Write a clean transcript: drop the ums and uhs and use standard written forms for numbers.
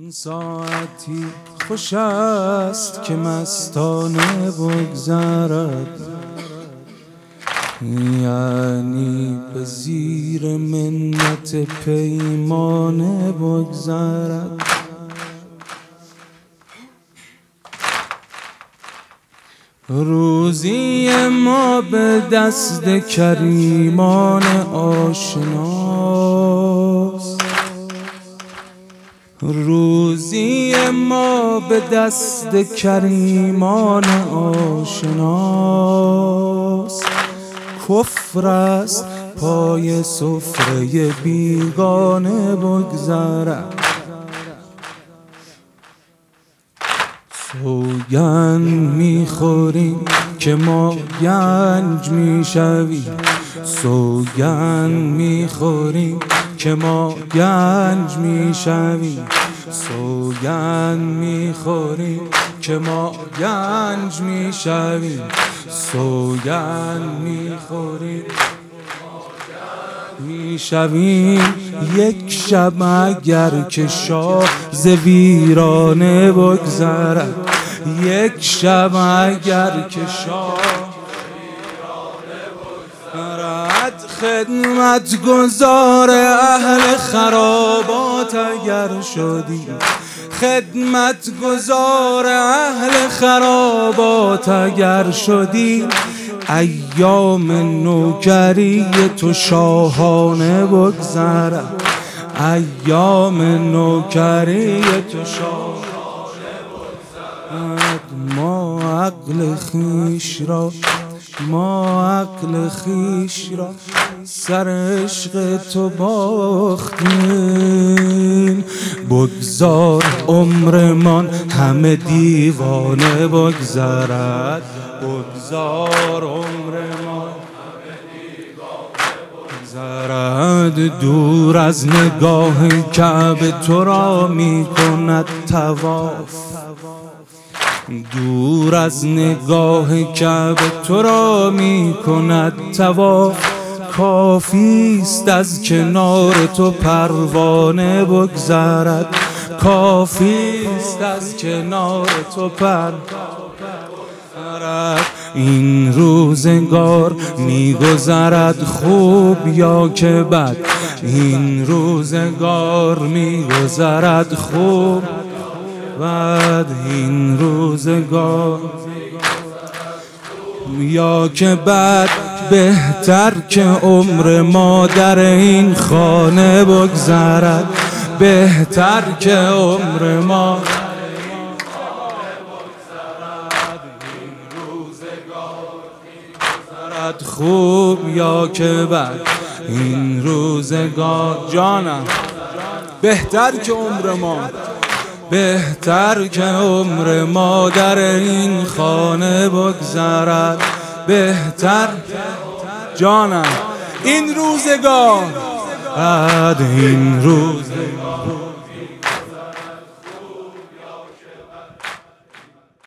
آن ساعتی خوش است که مستانه بگذرد، یعنی به زیر منت پیمانه بگذرد. روزی ما به دست کریمان آشناست، روزی ما به دست کریمان آشناست. کفر است پای سفره بیگانه بگذرد، سوگند میخوریم که ما گنج میشویم، سوگند میخوریم که ما گنج میشویم، سوگند میخوریم که ما گنج میشویم، سوگند میخوریم میشویم. یک شب اگر که شاه ز ویرانه بگذرد، یک شب اگر که شاه بگذرد، خدمتگزار اهل خرابات اگر شدی، خدمتگزار اهل خرابات اگر شدی، ایام نوکری تو شاهانه بگذرد، ایام نوکری تو شاهانه بگذرد. ما عقل خویش را، ما عقل خویش را سر عشق تو باختیم، بگذار عمرمان همه دیوانه بگذرد، بگذار عمرمان همه دیوانه بگذرد. دور از نگاه کعبه تو را می کند طواف، دور از نگاه کعبه تو را می کند طواف. کافی است از کنار تو پروانه بگذرد، کافی است از کنار تو پروانه بگذرد. این روزگار میگذرد خوب یا که بد، این روزگار میگذرد خوب بد، این روزگار یا که بد. بهتر که عمر ما در این خانه بگذرد، بهتر که عمر ما در این خانه بگذرد. این روزگار می‌گذرد خوب یا که بد، این روزگار جانم بهتر که عمر ما، بهتر که عمر ما در این خانه بگذرد، بهتر جانم این روزگار، این روزگار